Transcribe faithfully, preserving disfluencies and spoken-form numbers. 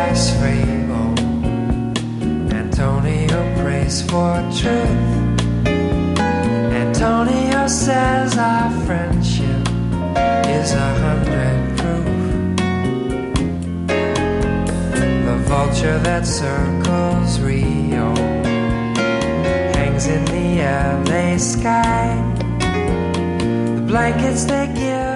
price rainbow. Antonio prays for truth. Antonio says our friendship is a hundred proof. The vulture that circles Rio hangs in the L A sky. The blankets they give